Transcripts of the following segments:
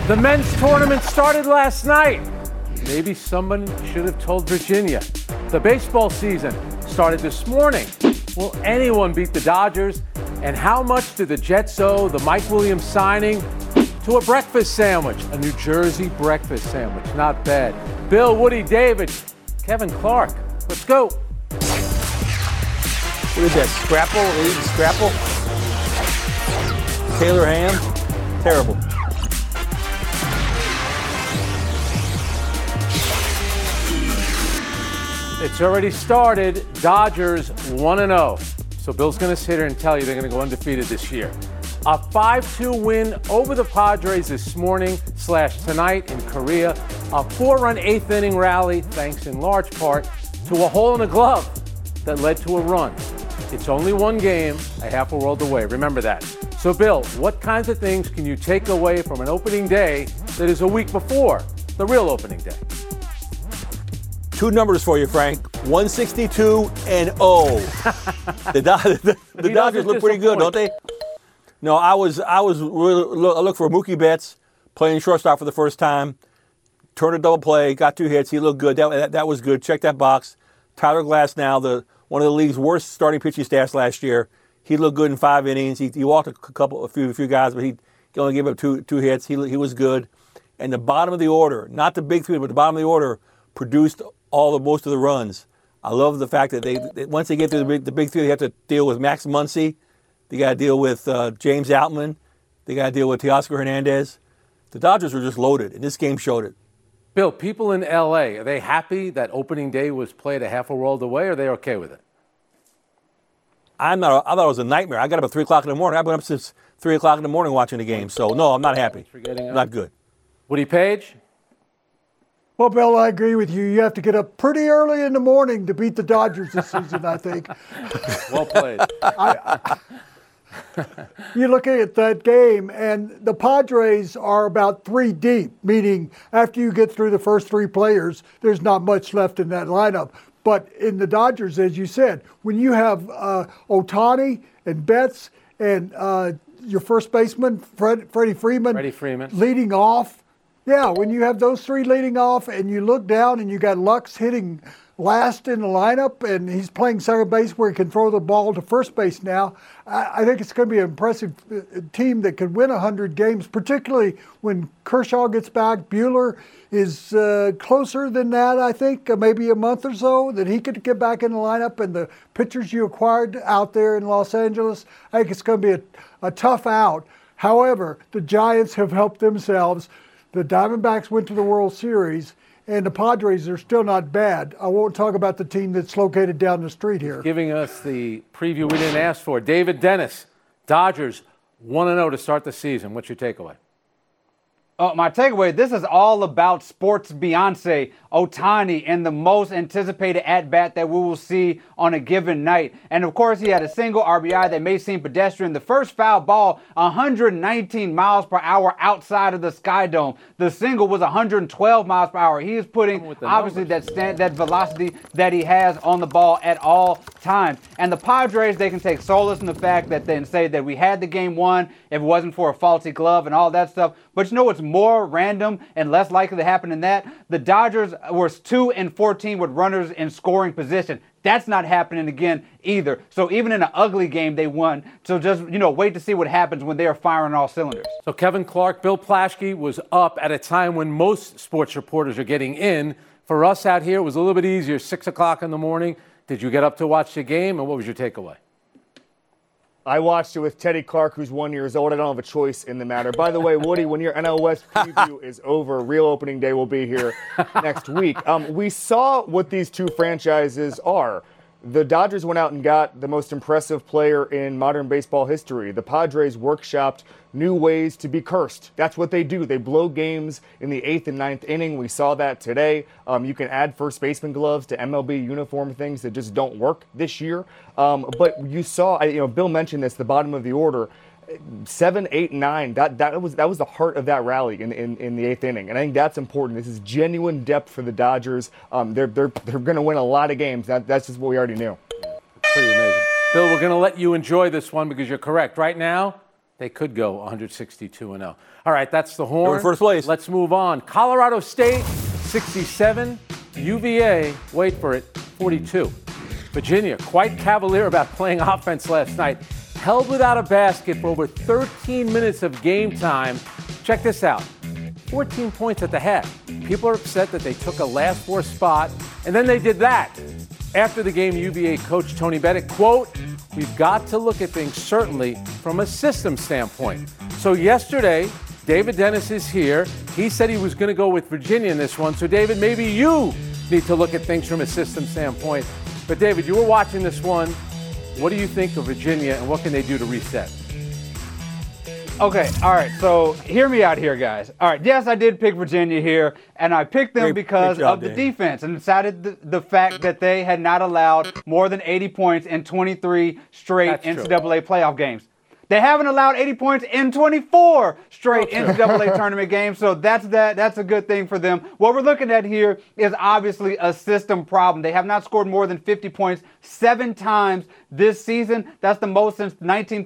The men's tournament started last night. Maybe someone should have told Virginia. The baseball season started this morning. Will anyone beat the Dodgers? And how much did the Jets owe the Mike Williams signing to a breakfast sandwich? A New Jersey breakfast sandwich. Not bad. Bill, Woody, David, Kevin Clark. Let's go. What is that? Scrapple? Scrapple? Taylor ham? Terrible. It's already started. Dodgers 1-0. So Bill's going to sit here and tell you they're going to go undefeated this year. A 5-2 win over the Padres this morning / tonight in Korea. A 4-run eighth-inning rally, thanks in large part to a hole in the glove that led to a run. It's only one game, a half a world away. Remember that. So, Bill, what kinds of things can you take away from an opening day that is a week before the real opening day? Two numbers for you, Frank. 162 and 0. The Dodgers look pretty good, don't they? No, I looked for Mookie Betts playing shortstop for the first time. Turned a double play, got 2 hits. He looked good. That was good. Check that box. Tyler Glasnow, one of the league's worst starting pitching stats last year. He looked good in 5 innings. He walked a few guys, but he only gave up two hits. He was good. And the bottom of the order, not the big three, but the bottom of the order, produced most of the runs. I love the fact that they once they get through the big three, they have to deal with Max Muncy. They got to deal with James Outman. They got to deal with Teoscar Hernandez. The Dodgers were just loaded, and this game showed it. Bill, people in L.A., are they happy that opening day was played a half a world away, or are they okay with it? I thought it was a nightmare. I got up at 3 o'clock in the morning. I've been up since 3 o'clock in the morning watching the game. So, no, I'm not happy. Not good. Woody Page? Well, Bill, I agree with you. You have to get up pretty early in the morning to beat the Dodgers this season, I think. Well played. You look at that game, and the Padres are about 3 deep, meaning after you get through the first 3 players, there's not much left in that lineup. But in the Dodgers, as you said, when you have Ohtani and Betts and your first baseman, Freddie Freeman, leading off, yeah, when you have those 3 leading off and you look down and you got Lux hitting last in the lineup and he's playing second base where he can throw the ball to first base now, I think it's going to be an impressive team that could win 100 games, particularly when Kershaw gets back. Buehler is closer than that, I think, maybe a month or so, that he could get back in the lineup. And the pitchers you acquired out there in Los Angeles, I think it's going to be a tough out. However, the Giants have helped themselves. The Diamondbacks went to the World Series, and the Padres are still not bad. I won't talk about the team that's located down the street here. Giving us the preview we didn't ask for. David Dennis, Dodgers 1-0 to start the season. What's your takeaway? My takeaway, this is all about sports Beyonce, Ohtani, and the most anticipated at-bat that we will see on a given night. And, of course, he had a single RBI that may seem pedestrian. The first foul ball, 119 miles per hour outside of the Sky Dome. The single was 112 miles per hour. He is putting, obviously, that velocity that he has on the ball at all times. And the Padres, they can take solace in the fact that they say that we had the game won if it wasn't for a faulty glove and all that stuff. But you know what's more random and less likely to happen than that? The Dodgers were 2-14 with runners in scoring position. That's not happening again either. So even in an ugly game, they won. So just, wait to see what happens when they are firing all cylinders. So Kevin Clark, Bill Plaschke was up at a time when most sports reporters are getting in. For us out here, it was a little bit easier, 6 o'clock in the morning. Did you get up to watch the game, and what was your takeaway? I watched it with Teddy Clark, who's 1 year old. I don't have a choice in the matter. By the way, Woody, when your NL West preview is over, real opening day will be here next week. We saw what these two franchises are. The Dodgers went out and got the most impressive player in modern baseball history. The Padres workshopped new ways to be cursed. That's what they do. They blow games in the 8th and 9th inning. We saw that today. You can add first baseman gloves to MLB uniform things that just don't work this year. But you saw, Bill mentioned this, the bottom of the order. 7, 8, 9. That was the heart of that rally in the 8th inning, and I think that's important. This is genuine depth for the Dodgers. They're going to win a lot of games. That's just what we already knew. Pretty amazing. Bill, we're going to let you enjoy this one because you're correct. Right now, They could go 162-0. All right, that's the horn. They're in first place. Let's move on. Colorado State, 67. UVA, wait for it, 42. Virginia, quite cavalier about playing offense last night. Held without a basket for over 13 minutes of game time. Check this out. 14 points at the half. People are upset that they took a last four spot, and then they did that. After the game, UVA coach Tony Bennett, quote, "We've got to look at things certainly from a system standpoint." So yesterday, David Dennis is here. He said he was going to go with Virginia in this one. So David, maybe you need to look at things from a system standpoint. But David, you were watching this one. What do you think of Virginia, and what can they do to reset? Okay, all right, so hear me out here, guys. All right, yes, I did pick Virginia here, and I picked them because of the defense and decided the fact that they had not allowed more than 80 points in 23 straight NCAA playoff games. They haven't allowed 80 points in 24 straight NCAA tournament games, so that's a good thing for them. What we're looking at here is obviously a system problem. They have not scored more than 50 points 7 times this season. That's the most since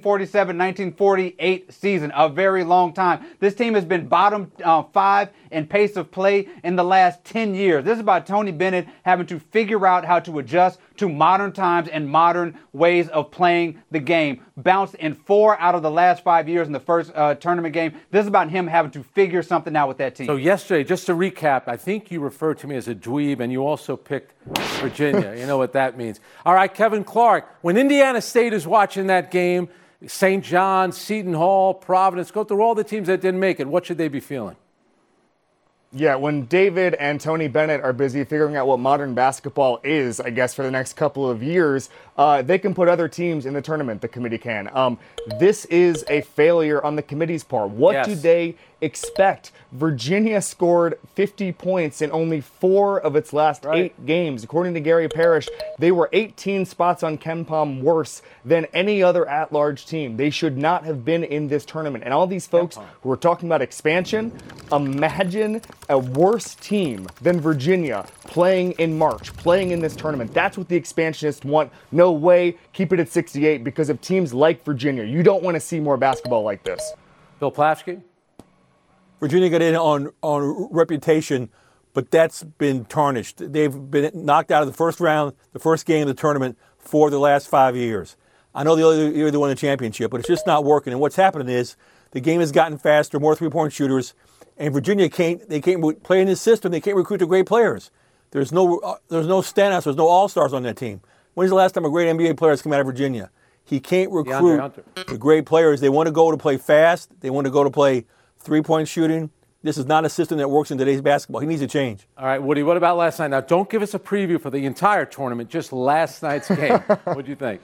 1947-1948 season, a very long time. This team has been bottom 5 in pace of play in the last 10 years. This is about Tony Bennett having to figure out how to adjust to modern times and modern ways of playing the game. Bounced in 4 out of the last 5 years in the first tournament game. This is about him having to figure something out with that team. So yesterday, just to recap, I think you referred to me as a dweeb, and you also picked Virginia. You know what that means. All right, Kevin Clark, when Indiana State is watching that game, St. John's, Seton Hall, Providence, go through all the teams that didn't make it, what should they be feeling? Yeah, when David and Tony Bennett are busy figuring out what modern basketball is, I guess, for the next couple of years, they can put other teams in the tournament, the committee can. This is a failure on the committee's part. What do they expect? Virginia scored 50 points in only 4 of its last 8 games. According to Gary Parrish, they were 18 spots on KenPom worse than any other at-large team. They should not have been in this tournament. And all these folks who are talking about expansion, imagine a worse team than Virginia playing in March, playing in this tournament. That's what the expansionists want. No way, keep it at 68 because of teams like Virginia. You don't want to see more basketball like this. Bill Plafsky? Virginia got in on reputation, but that's been tarnished. They've been knocked out of the first round, the first game of the tournament for the last 5 years. I know the other year they won the championship, but it's just not working. And what's happening is the game has gotten faster, more three-point shooters, and Virginia can't play in this system. They can't recruit the great players. There's no standouts. There's no all-stars on that team. When's the last time a great NBA player has come out of Virginia? He can't recruit the great players. They want to go to play fast. They want to go to play three-point shooting. This is not a system that works in today's basketball. He needs to change. All right, Woody, what about last night? Now, don't give us a preview for the entire tournament, just last night's game. What do you think?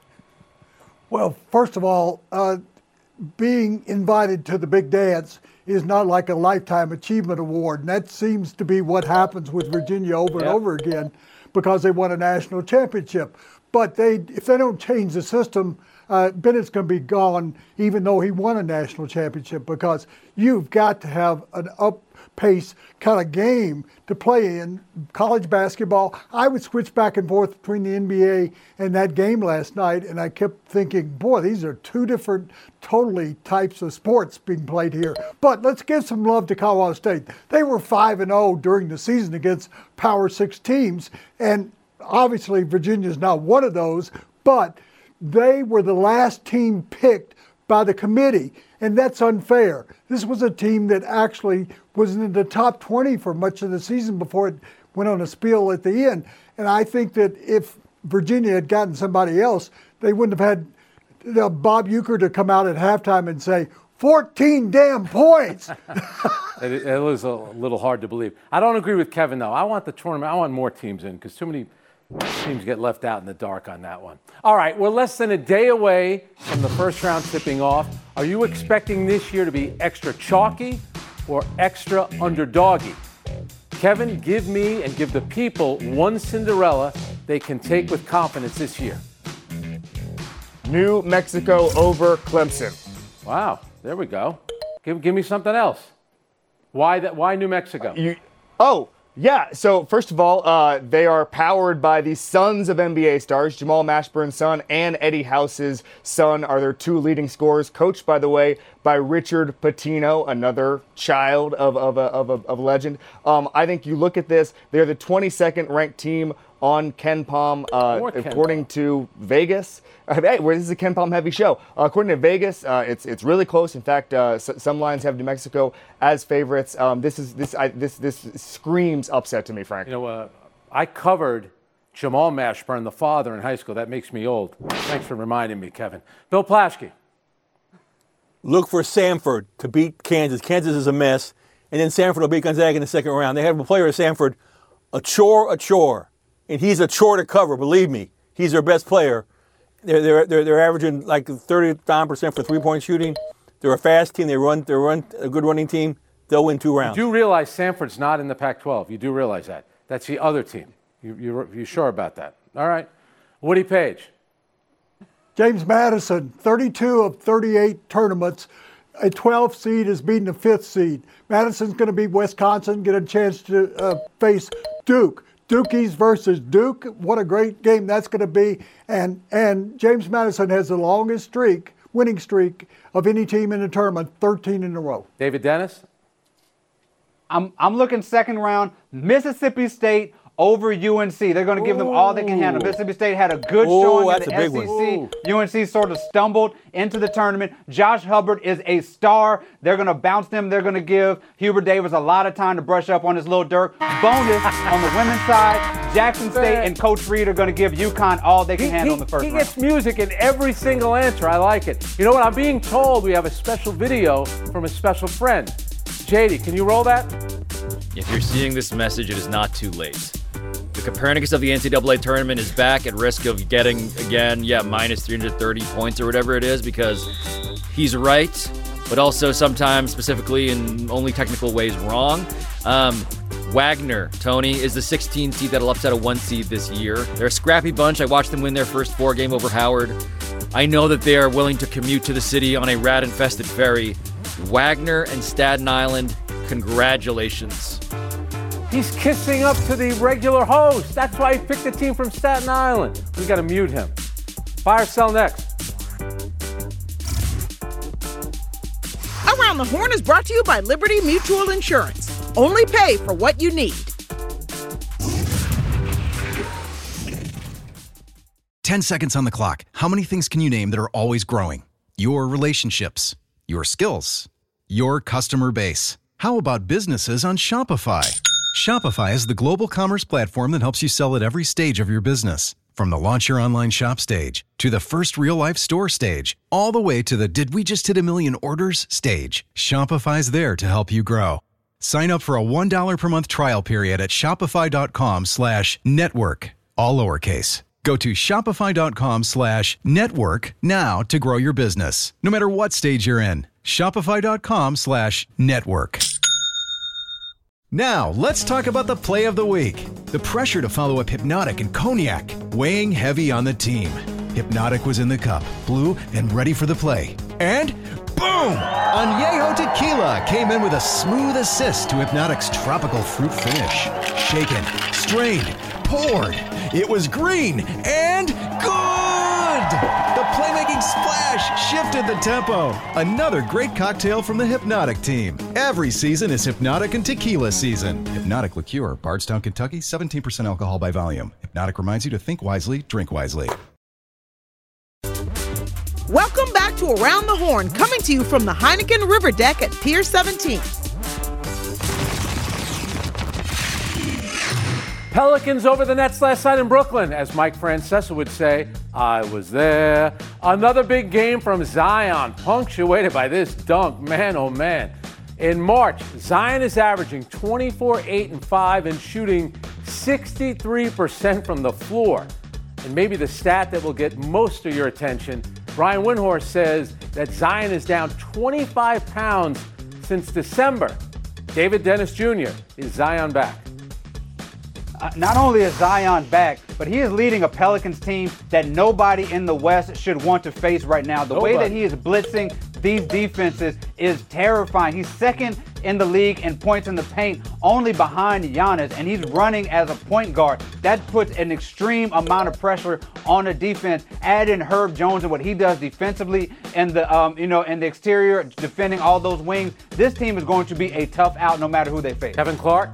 Well, first of all, being invited to the big dance is not like a lifetime achievement award. And that seems to be what happens with Virginia over and over again because they won a national championship. But if they don't change the system, Bennett's going to be gone even though he won a national championship because you've got to have an up-pace kind of game to play in college basketball. I would switch back and forth between the NBA and that game last night, and I kept thinking, boy, these are 2 different totally types of sports being played here. But let's give some love to Colorado State. They were 5-0 during the season against Power 6 teams, and obviously Virginia's not one of those, but they were the last team picked by the committee, and that's unfair. This was a team that actually was in the top 20 for much of the season before it went on a spiel at the end. And I think that if Virginia had gotten somebody else, they wouldn't have had Bob Uecker to come out at halftime and say, 14 damn points. It was a little hard to believe. I don't agree with Kevin, though. I want the tournament. I want more teams in because too many teams get left out in the dark on that one. All right, we're less than a day away from the first round tipping off. Are you expecting this year to be extra chalky or extra underdoggy? Kevin, give me and give the people one Cinderella they can take with confidence this year. New Mexico over Clemson. Wow, there we go. Give me something else. Why New Mexico? Yeah, so first of all, they are powered by the sons of NBA stars. Jamal Mashburn's son and Eddie House's son are their two leading scorers, coached, by the way, by Richard Pitino, another child of legend. I think you look at this, they're the 22nd ranked team on KenPom, according to Vegas. Hey, this is a KenPom heavy show. According to Vegas, it's really close. In fact, some lines have New Mexico as favorites. This screams upset to me, Frank. You know, I covered Jamal Mashburn, the father, in high school. That makes me old. Thanks for reminding me, Kevin. Bill Plaschke. Look for Samford to beat Kansas. Kansas is a mess. And then Samford will beat Gonzaga in the second round. They have a player at Samford, a chore. And he's a chore to cover, believe me. He's their best player. They're averaging like 39% for three-point shooting. They're a fast team. They run a good running team. They'll win 2 rounds. You do realize Samford's not in the Pac-12. You do realize that. That's the other team. You sure about that? All right. Woody Page. James Madison, 32 of 38 tournaments. A 12th seed is beating a 5th seed. Madison's going to beat Wisconsin, get a chance to face Duke. Dukies versus Duke. What a great game that's going to be. And James Madison has the longest winning streak of any team in the tournament, 13 in a row. David Dennis? I'm looking second round, Mississippi State over UNC. They're going to give them all they can handle. Mississippi State had a good showing in the SEC. UNC sort of stumbled into the tournament. Josh Hubbard is a star. They're going to bounce them. They're going to give Hubert Davis a lot of time to brush up on his little dirt. Bonus on the women's side, Jackson State and Coach Reed are going to give UConn all they can handle in the first round. He gets music in every single answer. I like it. You know what? I'm being told we have a special video from a special friend. JD, can you roll that? If you're seeing this message, it is not too late. The Copernicus of the NCAA tournament is back at risk of getting, again, minus 330 points or whatever it is, because he's right, but also sometimes, specifically in only technical ways, wrong. Wagner, Tony, is the 16 seed that'll upset a 1 seed this year. They're a scrappy bunch. I watched them win their first 4 game over Howard. I know that they are willing to commute to the city on a rat-infested ferry. Wagner and Staten Island, congratulations. He's kissing up to the regular host. That's why he picked a team from Staten Island. We got to mute him. Buy or sell next. Around the Horn is brought to you by Liberty Mutual Insurance. Only pay for what you need. 10 seconds on the clock. How many things can you name that are always growing? Your relationships, your skills, your customer base. How about businesses on Shopify? Shopify is the global commerce platform that helps you sell at every stage of your business. From the launch your online shop stage, to the first real-life store stage, all the way to the did we just hit a million orders stage. Shopify's there to help you grow. Sign up for a $1 per month trial period at shopify.com/network, all lowercase. Go to shopify.com/network now to grow your business, no matter what stage you're in. Shopify.com/network. Now, let's talk about the play of the week. The pressure to follow up Hypnotic and Cognac, weighing heavy on the team. Hypnotic was in the cup, blue, and ready for the play. And boom! Añejo Tequila came in with a smooth assist to Hypnotic's tropical fruit finish. Shaken, strained, poured. It was green and good! The playmaking splash shifted the tempo. Another great cocktail from the Hypnotic team. Every season is Hypnotic and Tequila season. Hypnotic Liqueur, Bardstown, Kentucky, 17% alcohol by volume. Hypnotic reminds you to think wisely, drink wisely. Welcome back to Around the Horn, coming to you from the Heineken River Deck at Pier 17. Pelicans over the Nets last night in Brooklyn. As Mike Francesa would say, I was there. Another big game from Zion, punctuated by this dunk. Man, oh man. In March, Zion is averaging 24, 8, and 5 and shooting 63% from the floor. And maybe the stat that will get most of your attention, Brian Windhorst says that Zion is down 25 pounds since December. David Dennis Jr., is Zion back? Not only is Zion back, but he is leading a Pelicans team that nobody in the West should want to face right now. The way that he is blitzing these defenses is terrifying. He's second in the league in points in the paint, only behind Giannis, and he's running as a point guard. That puts an extreme amount of pressure on the defense. Add in Herb Jones and what he does defensively and in the exterior, defending all those wings. This team is going to be a tough out no matter who they face. Kevin Clark?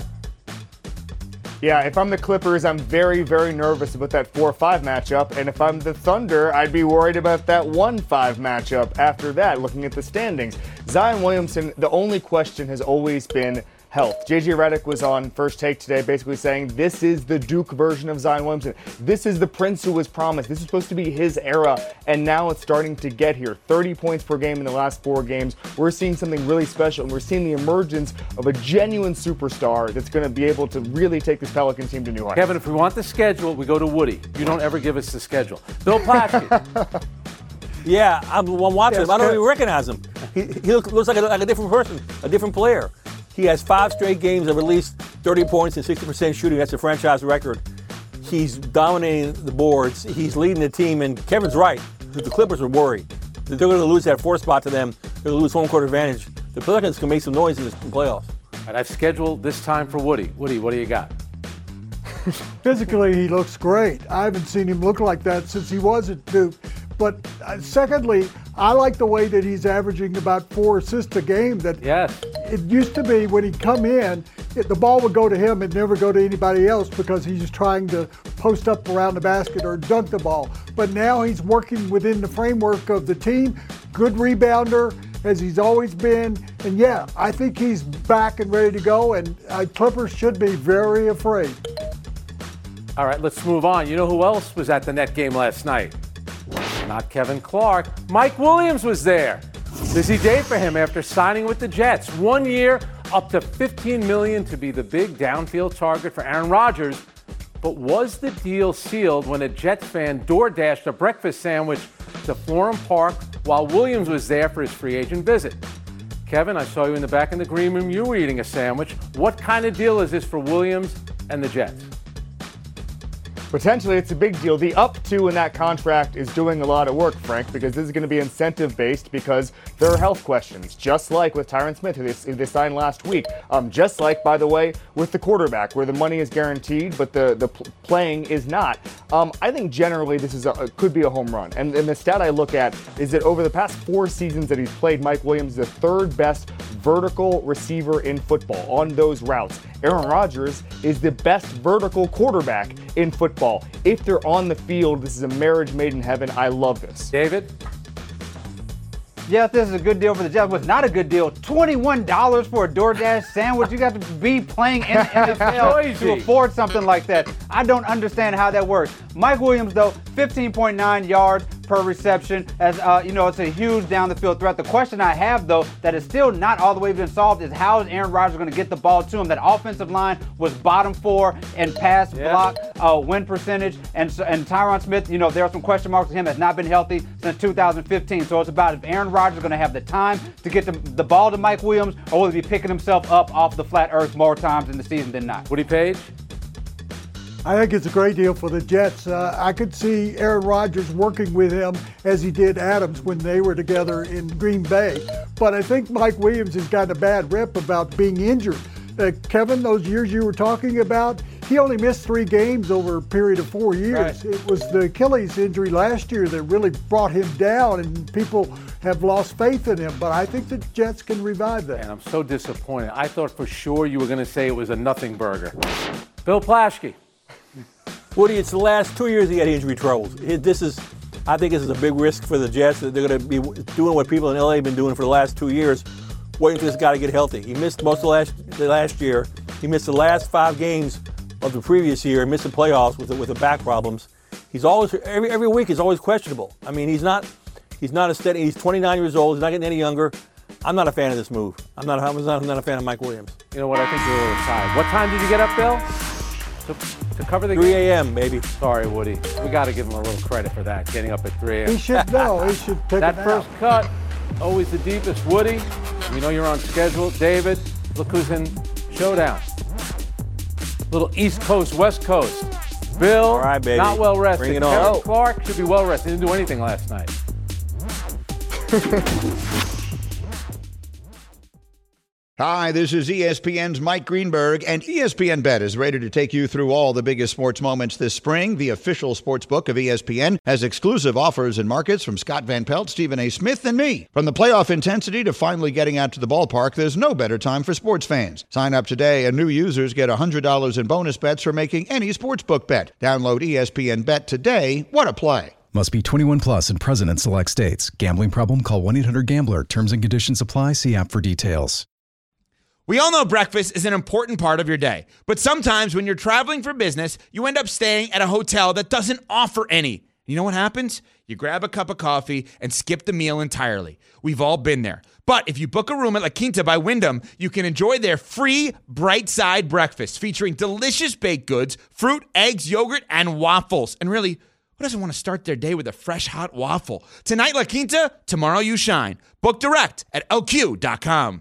Yeah, if I'm the Clippers, I'm very, very nervous about that 4-5 matchup. And if I'm the Thunder, I'd be worried about that 1-5 matchup after that, looking at the standings. Zion Williamson, the only question has always been health. JJ Redick was on First Take today basically saying this is the Duke version of Zion Williamson. This is the Prince who was promised. This is supposed to be his era, and now it's starting to get here. 30 points per game in the last 4 games. We're seeing something really special, and we're seeing the emergence of a genuine superstar that's going to be able to really take this Pelican team to new heights. Kevin, if we want the schedule, we go to Woody. You don't ever give us the schedule. Bill Plaschke. Yeah, I'm watching him. I don't even recognize him. He looks like a different person, a different player. He has 5 straight games of at least 30 points and 60% shooting. That's a franchise record. He's dominating the boards. He's leading the team. And Kevin's right. The Clippers are worried. They're going to lose that 4th spot to them. They're going to lose home court advantage. The Pelicans can make some noise in the playoffs. All right, I've scheduled this time for Woody. Woody, what do you got? Physically, he looks great. I haven't seen him look like that since he was at Duke. But secondly, I like the way that he's averaging about 4 assists a game. That Yes. It used to be when he'd come in, the ball would go to him and never go to anybody else because he's trying to post up around the basket or dunk the ball. But now he's working within the framework of the team. Good rebounder, as he's always been. And yeah, I think he's back and ready to go. And Clippers should be very afraid. All right, let's move on. You know who else was at the net game last night? Not Kevin Clark. Mike Williams was there. Busy day for him after signing with the Jets. 1 year, up to $15 million to be the big downfield target for Aaron Rodgers. But was the deal sealed when a Jets fan door-dashed a breakfast sandwich to Florham Park while Williams was there for his free agent visit? Kevin, I saw you in the back in the green room. You were eating a sandwich. What kind of deal is this for Williams and the Jets? Potentially, it's a big deal. The up to in that contract is doing a lot of work, Frank, because this is going to be incentive-based because there are health questions, just like with Tyron Smith, who they signed last week. Just like, by the way, with the quarterback, where the money is guaranteed, but the playing is not. I think generally this is could be a home run. And the stat I look at is that over the past 4 seasons that he's played, Mike Williams is the 3rd best vertical receiver in football on those routes. Aaron Rodgers is the best vertical quarterback in football. If they're on the field, this is a marriage made in heaven. I love this. David? Yes, this is a good deal for the Jets. What's not a good deal, $21 for a DoorDash sandwich. You got to be playing in the NFL to afford something like that. I don't understand how that works. Mike Williams, though, 15.9 yards per reception. As it's a huge down the field threat. The question I have, though, that is still not all the way been solved is how is Aaron Rodgers going to get the ball to him? That offensive line was bottom 4 in pass block win percentage, and Tyron Smith, there are some question marks with him. Has not been healthy since 2015. So it's about if Aaron Rodgers is going to have the time to get the ball to Mike Williams, or will he be picking himself up off the flat earth more times in the season than not? Woody Page? I think it's a great deal for the Jets. I could see Aaron Rodgers working with him as he did Adams when they were together in Green Bay. But I think Mike Williams has gotten a bad rep about being injured. Kevin, those years you were talking about, he only missed 3 games over a period of 4 years. Right. It was the Achilles injury last year that really brought him down, and people have lost faith in him. But I think the Jets can revive that. And I'm so disappointed. I thought for sure you were going to say it was a nothing burger. Bill Plaschke. Woody, it's the last 2 years he had injury troubles. I think this is a big risk for the Jets. They're going to be doing what people in LA have been doing for the last 2 years, waiting for this guy to get healthy. He missed most of the last year. He missed the last 5 games of the previous year and missed the playoffs with the back problems. He's always every week is always questionable. I mean, he's not a steady. He's 29 years old. He's not getting any younger. I'm not a fan of this move. I'm not a fan of Mike Williams. You know what? I think you're a little tired. What time did you get up, Bill? To cover the 3 a.m., baby. Sorry, Woody. We got to give him a little credit for that, getting up at 3 a.m. He should know. He should take that it first out. cut, always the deepest. Woody, we know you're on schedule. David, look who's in showdown. Little East Coast, West Coast. Bill, all right, baby. not well rested. Bring it Kevin on. Clark should be well rested. Didn't do anything last night. Hi, this is ESPN's Mike Greenberg, and ESPN Bet is ready to take you through all the biggest sports moments this spring. The official sports book of ESPN has exclusive offers and markets from Scott Van Pelt, Stephen A. Smith, and me. From the playoff intensity to finally getting out to the ballpark, there's no better time for sports fans. Sign up today, and new users get $100 in bonus bets for making any sportsbook bet. Download ESPN Bet today. What a play. Must be 21 plus and present in select states. Gambling problem? Call 1-800-GAMBLER. Terms and conditions apply. See app for details. We all know breakfast is an important part of your day, but sometimes when you're traveling for business, you end up staying at a hotel that doesn't offer any. You know what happens? You grab a cup of coffee and skip the meal entirely. We've all been there. But if you book a room at La Quinta by Wyndham, you can enjoy their free Bright Side breakfast featuring delicious baked goods, fruit, eggs, yogurt, and waffles. And really, who doesn't want to start their day with a fresh, hot waffle? Tonight, La Quinta, tomorrow you shine. Book direct at lq.com.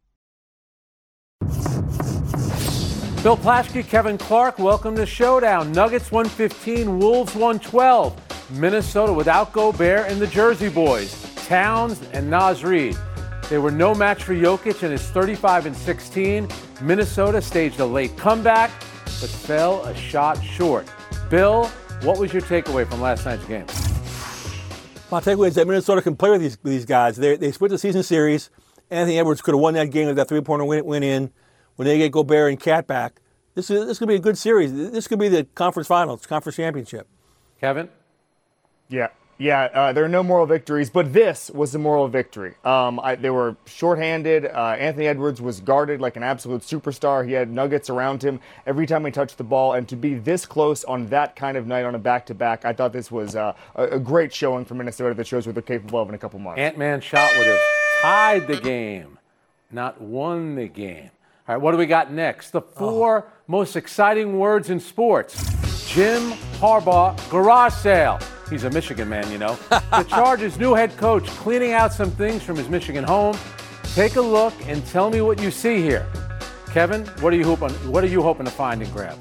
Bill Plaschke, Kevin Clark, welcome to Showdown. Nuggets 115, Wolves 112. Minnesota without Gobert and the Jersey Boys, Towns and Naz Reid. They were no match for Jokic in his 35-16. Minnesota staged a late comeback, but fell a shot short. Bill, what was your takeaway from last night's game? My takeaway is that Minnesota can play with these guys. They split the season series. Anthony Edwards could have won that game if that three-pointer went in. When they get Gobert and Cat back, this could be a good series. This could be the conference finals, conference championship. Kevin? Yeah, there are no moral victories, but this was a moral victory. They were shorthanded. Anthony Edwards was guarded like an absolute superstar. He had Nuggets around him every time he touched the ball, and to be this close on that kind of night on a back-to-back, I thought this was a great showing for Minnesota that shows what they're capable of in a couple months. Ant-Man shot would have tied the game, not won the game. All right, what do we got next? The four most exciting words in sports. Jim Harbaugh garage sale. He's a Michigan man, you know. The Chargers' new head coach cleaning out some things from his Michigan home. Take a look and tell me what you see here. Kevin, what are you hoping to find and grab?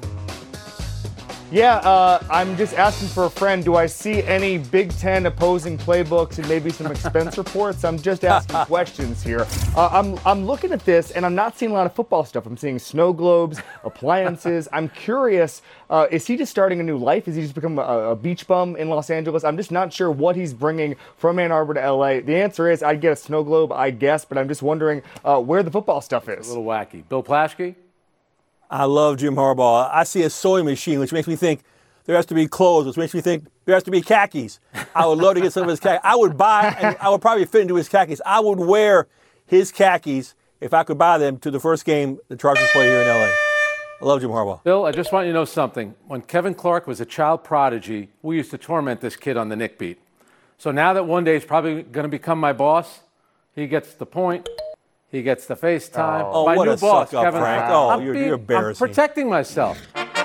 Yeah, I'm just asking for a friend. Do I see any Big Ten opposing playbooks and maybe some expense reports? I'm just asking questions here. I'm looking at this, and I'm not seeing a lot of football stuff. I'm seeing snow globes, appliances. I'm curious, is he just starting a new life? Is he just become a beach bum in Los Angeles? I'm just not sure what he's bringing from Ann Arbor to L.A. The answer is I'd get a snow globe, I guess, but I'm just wondering where the football stuff is. A little wacky. Bill Plaschke? I love Jim Harbaugh. I see a sewing machine, which makes me think there has to be clothes, which makes me think there has to be khakis. I would love to get some of his khakis. I would buy, and I would probably fit into his khakis. I would wear his khakis if I could buy them to the first game the Chargers play here in L.A. I love Jim Harbaugh. Bill, I just want you to know something. When Kevin Clark was a child prodigy, we used to torment this kid on the Nick beat. So now that one day he's probably going to become my boss, he gets the point. He gets the FaceTime. Oh, my what new a boss, suck up, Kevin. Frank. Oh, you're embarrassing. I'm protecting myself.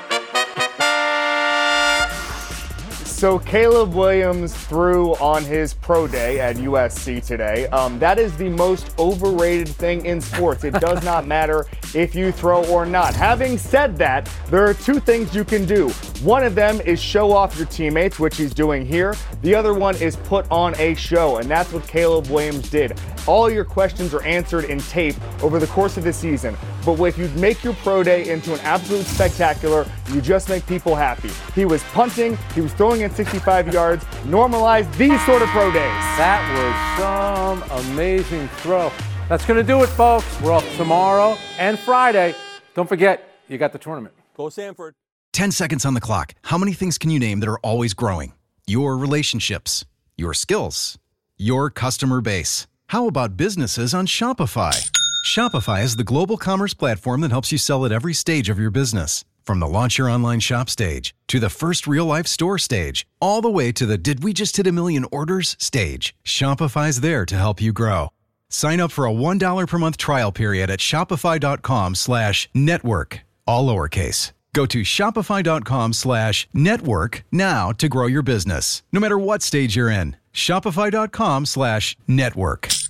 So Caleb Williams threw on his pro day at USC today. That is the most overrated thing in sports. It does not matter if you throw or not. Having said that, there are two things you can do. One of them is show off your teammates, which he's doing here. The other one is put on a show, and that's what Caleb Williams did. All your questions are answered in tape over the course of the season. But if you make your pro day into an absolute spectacular, you just make people happy. He was punting, he was throwing in 65 yards, normalized these sort of pro days. That was some amazing throw. That's going to do it, folks. We're off tomorrow and Friday. Don't forget, you got the tournament. Go Sanford. 10 seconds on the clock. How many things can you name that are always growing? Your relationships, your skills, your customer base. How about businesses on Shopify? Shopify is the global commerce platform that helps you sell at every stage of your business. From the launch your online shop stage, to the first real-life store stage, all the way to the did we just hit a million orders stage, Shopify's there to help you grow. Sign up for a $1 per month trial period at shopify.com/network, all lowercase. Go to shopify.com/network now to grow your business, no matter what stage you're in. Shopify.com/network.